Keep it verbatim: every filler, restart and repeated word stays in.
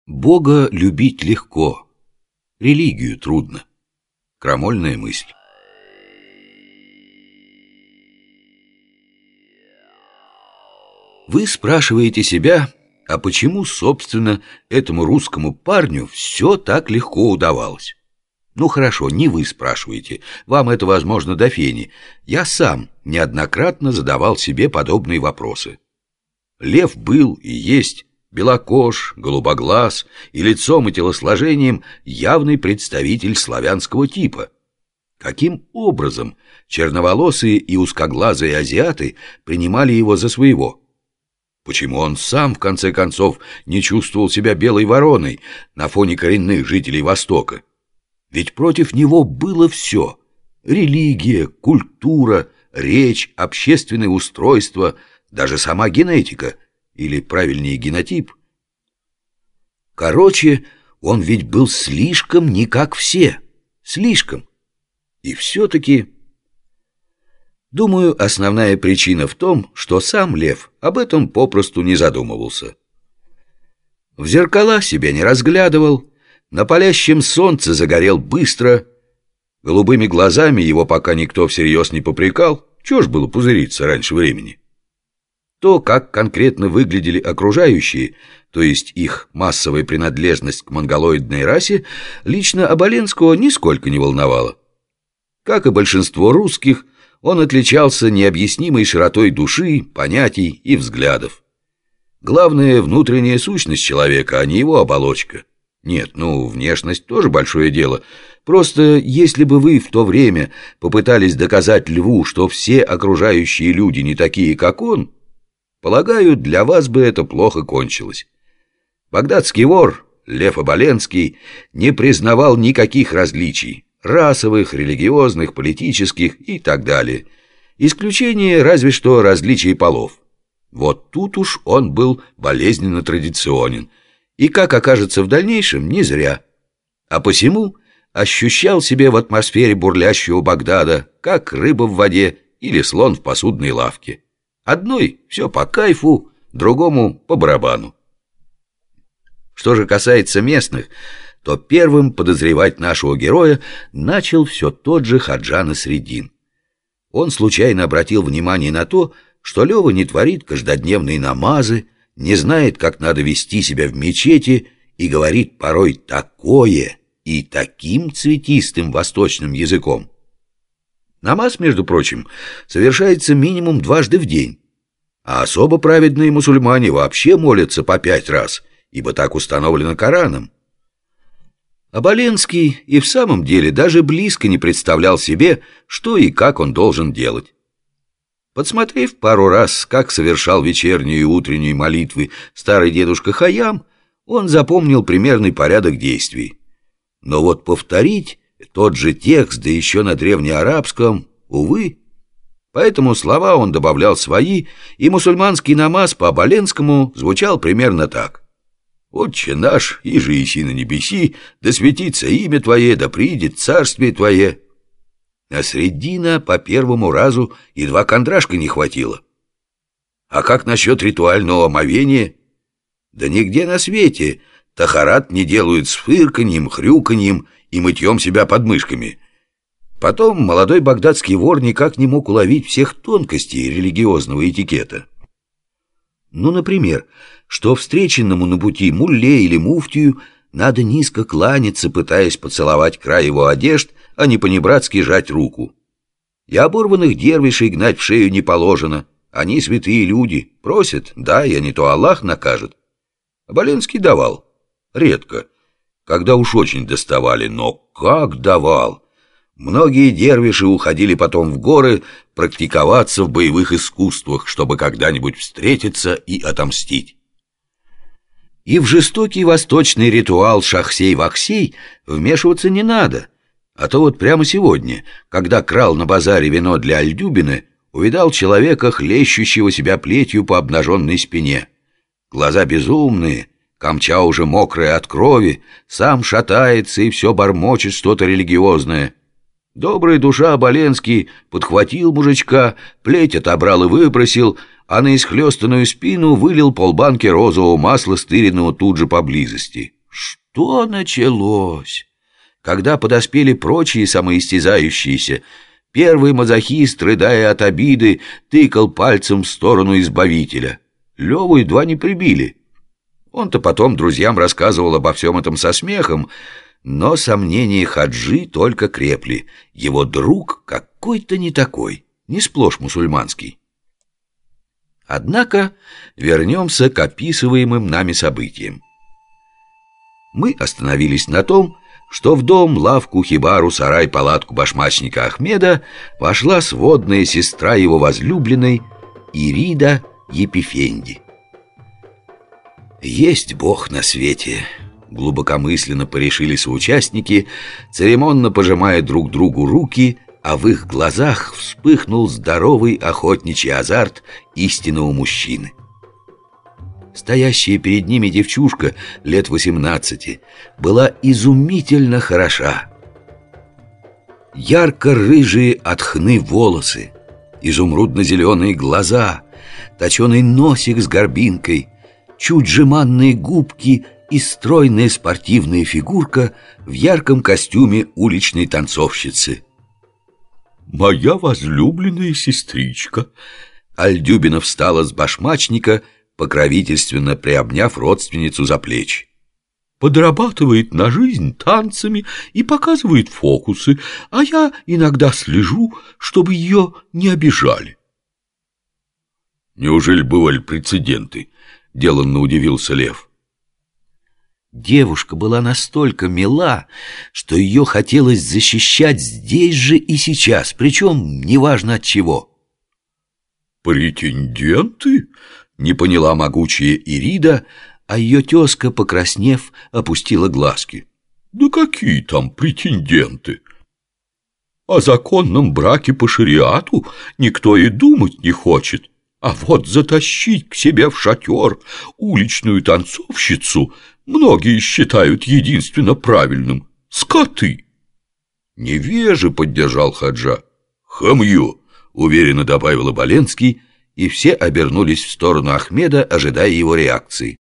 Бога любить легко, религию трудно. Крамольная мысль. Вы спрашиваете себя, а почему, собственно, этому русскому парню все так легко удавалось? Ну хорошо, не вы спрашиваете, вам это возможно до фени. Я сам неоднократно задавал себе подобные вопросы. Лев был и есть белокож, голубоглаз и лицом и телосложением явный представитель славянского типа. Каким образом черноволосые и узкоглазые азиаты принимали его за своего? Почему он сам, в конце концов, не чувствовал себя белой вороной на фоне коренных жителей Востока? Ведь против него было все – религия, культура, речь, общественное устройство, даже сама генетика, или, правильнее, генотип. Короче, он ведь был слишком не как все, слишком. И все-таки... Думаю, основная причина в том, что сам Лев об этом попросту не задумывался. В зеркала себя не разглядывал, на палящем солнце загорел быстро, голубыми глазами его пока никто всерьез не попрекал, чего ж было пузыриться раньше времени. То, как конкретно выглядели окружающие, то есть их массовая принадлежность к монголоидной расе, лично Оболенского нисколько не волновало. Как и большинство русских, он отличался необъяснимой широтой души, понятий и взглядов. Главное — внутренняя сущность человека, а не его оболочка. Нет, ну, внешность тоже большое дело. Просто если бы вы в то время попытались доказать Льву, что все окружающие люди не такие, как он, полагаю, для вас бы это плохо кончилось. Багдадский вор, Лев Оболенский, не признавал никаких различий – расовых, религиозных, политических и так далее. Исключение разве что различий полов. Вот тут уж он был болезненно традиционен. И, как окажется в дальнейшем, не зря. А посему ощущал себя в атмосфере бурлящего Багдада, как рыба в воде или слон в посудной лавке. Одной все по кайфу, другому по барабану. Что же касается местных, то первым подозревать нашего героя начал все тот же Хаджа Насреддин. Он случайно обратил внимание на то, что Лева не творит каждодневные намазы, не знает, как надо вести себя в мечети, и говорит порой такое и таким цветистым восточным языком. Намаз, между прочим, совершается минимум дважды в день, а особо праведные мусульмане вообще молятся по пять раз, ибо так установлено Кораном. Оболенский и в самом деле даже близко не представлял себе, что и как он должен делать. Подсмотрев пару раз, как совершал вечернюю и утреннюю молитвы старый дедушка Хаям, он запомнил примерный порядок действий. Но вот повторить тот же текст, да еще на древнеарабском, увы. Поэтому слова он добавлял свои, и мусульманский намаз по Оболенскому звучал примерно так: «Отче наш, иже еси на небеси, да светится имя Твое, да придет царствие Твое». А Среддина по первому разу едва кондрашка не хватило. А как насчет ритуального омовения? Да нигде на свете тахарат не делают с фырканьем, хрюканьем и мытьем себя подмышками. Потом молодой багдадский вор никак не мог уловить всех тонкостей религиозного этикета. Ну, например, что встреченному на пути мулле или муфтию надо низко кланяться, пытаясь поцеловать край его одежд, а не понебратски жать руку. И оборванных дервишей гнать в шею не положено. Они святые люди, просят, дай, а не то Аллах накажет. Оболенский давал. Редко. Когда уж очень доставали, но как давал! Многие дервиши уходили потом в горы практиковаться в боевых искусствах, чтобы когда-нибудь встретиться и отомстить. И в жестокий восточный ритуал шахсей-вахсей вмешиваться не надо. А то вот прямо сегодня, когда крал на базаре вино для Альдюбина, увидал человека, хлещущего себя плетью по обнаженной спине. Глаза безумные, камча уже мокрая от крови, сам шатается и все бормочет что-то религиозное. Добрая душа Оболенский подхватил мужичка, плеть отобрал и выбросил, а на исхлестанную спину вылил полбанки розового масла, стыренного тут же поблизости. Что началось? Когда подоспели прочие самоистязающиеся, первый мазохист, рыдая от обиды, тыкал пальцем в сторону избавителя. Леву едва не прибили. Он-то потом друзьям рассказывал обо всем этом со смехом, но сомнения Хаджи только крепли. Его друг какой-то не такой, не сплошь мусульманский. Однако вернемся к описываемым нами событиям. Мы остановились на том, что в дом, лавку, хибару, сарай, палатку башмачника Ахмеда вошла сводная сестра его возлюбленной Ирида Епифенди. Есть Бог на свете, глубокомысленно порешили соучастники, церемонно пожимая друг другу руки, а в их глазах вспыхнул здоровый охотничий азарт истинного мужчины. Стоящая перед ними девчушка лет восемнадцати была изумительно хороша. Ярко-рыжие от хны волосы, изумрудно-зеленые глаза, точеный носик с горбинкой, чуть жеманные губки и стройная спортивная фигурка в ярком костюме уличной танцовщицы. «Моя возлюбленная сестричка!» Альдюбина встала с башмачника, покровительственно приобняв родственницу за плечи. «Подрабатывает на жизнь танцами и показывает фокусы, а я иногда слежу, чтобы ее не обижали». «Неужели бывали прецеденты?» — деланно удивился Лев. Девушка была настолько мила, что ее хотелось защищать здесь же и сейчас, причем неважно от чего. «Претенденты?» — не поняла могучая Ирида, а ее тезка, покраснев, опустила глазки. «Да какие там претенденты? О законном браке по шариату никто и думать не хочет. А вот затащить к себе в шатер уличную танцовщицу многие считают единственно правильным. Скоты!» «Невежи!» — поддержал Хаджа. «Хамью!» — уверенно добавил Оболенский, и все обернулись в сторону Ахмеда, ожидая его реакции.